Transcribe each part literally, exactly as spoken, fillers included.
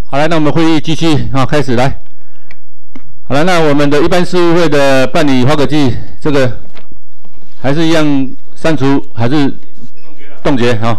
好来，那我们会议继续啊，开始来。好了，那我们的一般事务会的办理花果季，这个还是一样删除还是冻结啊？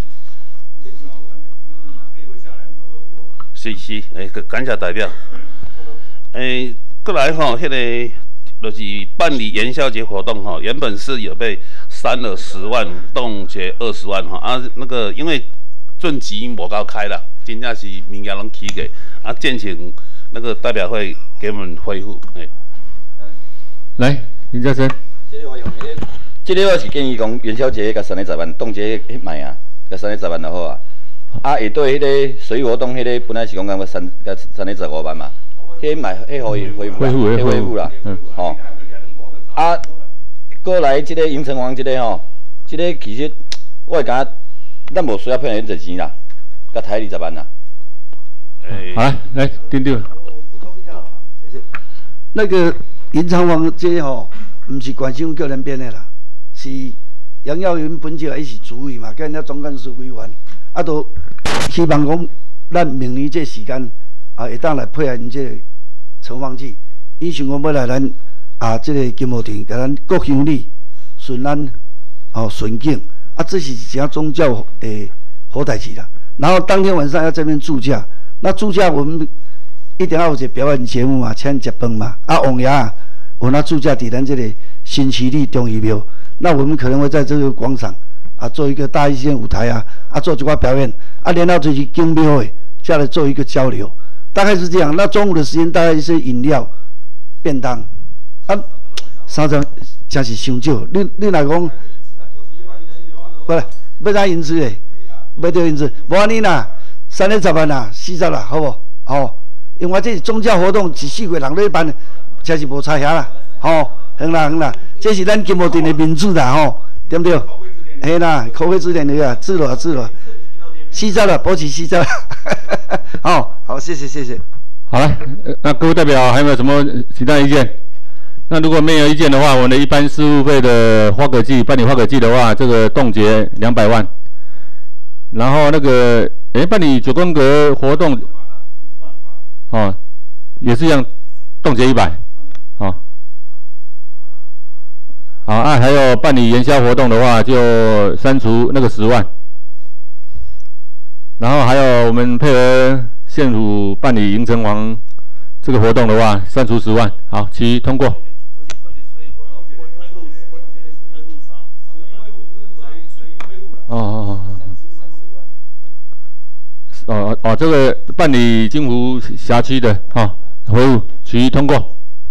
是是，诶，感谢代表。诶，过来吼，迄、那个就是办理元宵节活动吼，原本是有被删了十万，冻结二十万吼啊，那个因为阵钱无够开啦，真正是物件拢起价，啊，建请那个代表会给我们恢复，诶。 来，林家生。 这个我用迄，这个我是建议讲元宵节甲三个十万，冻结迄卖啊，甲三个十万就好啊。啊，会对迄个水活动，迄个本来是讲讲要三甲三个十五万嘛，迄卖迄互伊恢复啦，迄恢复啦，嗯，吼。啊，过来即个银城隍即个吼，即个其实我会感觉咱无需要骗人侪钱啦，甲台二十万啦。 好来，来丁丁。 补充一下啊，谢谢。那个银城隍这吼，毋是关心个人编的啦，是杨耀云本就伊是主委嘛，跟人家总干事委员。啊，都希望讲，咱明年这时间啊，会当来配合因这个城隍祭。伊想讲要来咱啊，这个金茂亭，甲咱国乡里顺咱哦顺境啊，这是一项宗教诶好代志啦。然后当天晚上要这边住驾，那住驾我们一定要有一个表演节目嘛，请食饭嘛。啊，王爷啊，有那住驾伫咱这个新奇里中医庙，那我们可能会在这个广场。啊，做一个大一线舞台啊，啊，做一寡表演，啊，然后就是经庙会，下来做一个交流，大概是这样。那中午的时间大概一些饮料、便当，啊，三十真是伤少。你你若讲，不是要哪银子嘞？要着银子，无安尼啦，三十十万啦，四十啦，好无？哦，因为这是宗教活动，一四个人咧办，真是无差遐啦，吼，行啦行啦，这是咱金茂镇的民主啦，吼，对不对？嘿啦，口味之点那个，治了治了，西藏了，保持西藏。好好，谢谢谢谢。 好了，那各位代表还有没有什么其他意见？那如果没有意见的话，我们的一般事务费的花果季办理花果季的话，这个冻结两百万。然后那个，哎，办理九宫格活动，哦，也是一样，冻结一百，好。好啊，还有办理元宵活动的话，就删除那个十万。然后还有我们配合县府办理迎城隍这个活动的话，删除十万。好，其余通过。哦哦哦哦哦哦，这个办理金湖辖区的哈，恢复，其余通过。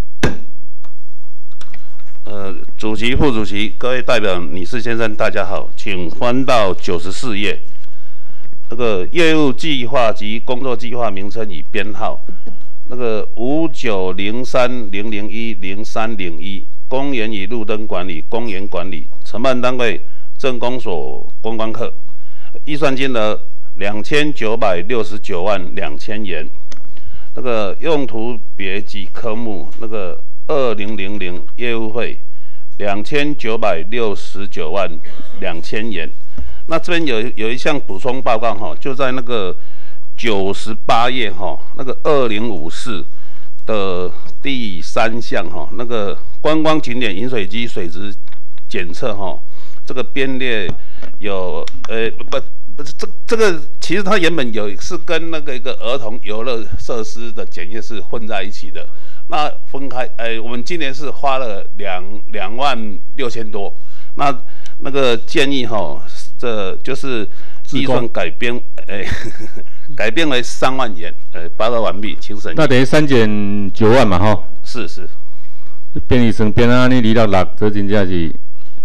呃，主席、副主席、各位代表、女士、先生，大家好，请翻到九十四页。那个业务计划及工作计划名称与编号，那个五九零三零零一零三零一，公园与路灯管理、公园管理，承办单位政工所观光课，预算金额两千九百六十九万两千元。那个用途别及科目，那个。二零零零业务费两千九百六十九万两千元。那这边有有一项补充报告哈，就在那个九十八页哈，那个二零五四的第三项哈，那个观光景点饮水机水质检测哈，这个编列有呃不不是这这个其实它原本有是跟那个一个儿童游乐设施的检验是混在一起的。那分开，哎，我们今年是花了两两万六千多，那那个建议哈，这就是预算改编，哎，改编为三万元，呃，报告完毕，请审议。 那等于三减九万嘛，哈。 是是。 编一生编啊，你离到六，这真正是。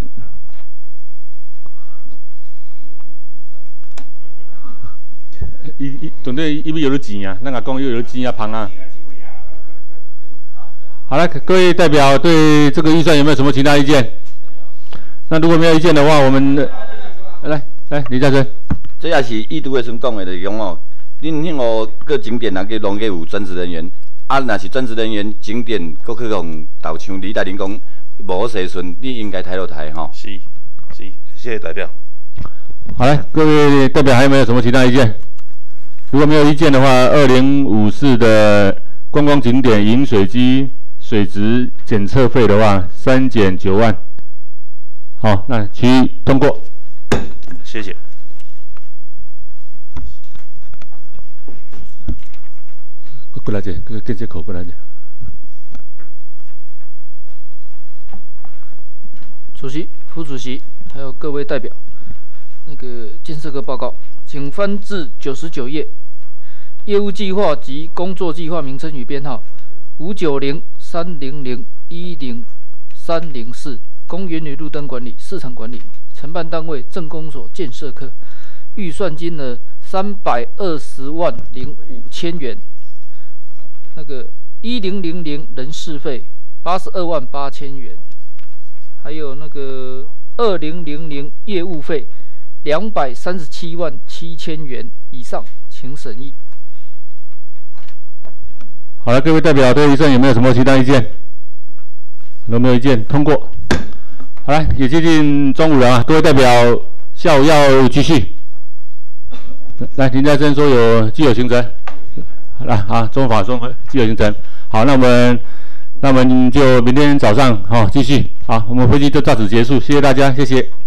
伊伊总对伊要有了钱啊，咱阿讲又有了钱啊，胖啊。好了，各位代表对这个预算有没有什么其他意见？那如果没有意见的话，我们来来李嘉诚， 这也是议都的时讲的，就是讲哦，恁迄个各景点啊，去拢计有专职人员，啊，若是专职人员景点，搁去用导像李大林讲无时阵，你应该抬落台吼。 是是，谢谢代表。 好嘞，各位代表还有没有什么其他意见？ 如果没有意见的话，二零五四的观光景点饮水机水质检测费的话，三减九万。好，那其余通过。 谢谢。 过来姐，跟这口过来姐。 主席、副主席，还有各位代表，那个建设科报告，请翻至九十九页，业务计划及工作计划名称与编号五九零三零零一零三零四，公园与路灯管理、市场管理，承办单位政工所建设科，预算金额三百二十万零五千元。那个一零零零人事费八十二万八千元。还有那个二零零零业务费两百三十七万七千元以上，请审议。 好了，各位代表对预算有没有什么其他意见？有没有意见？通过。好了，也接近中午了啊，各位代表下午要继续。来，林家珍说有既有行程。来啊，中法说既有行程。好，那我们。那我们就明天早上好、哦、继续好，我们会议就到此结束，谢谢大家，谢谢。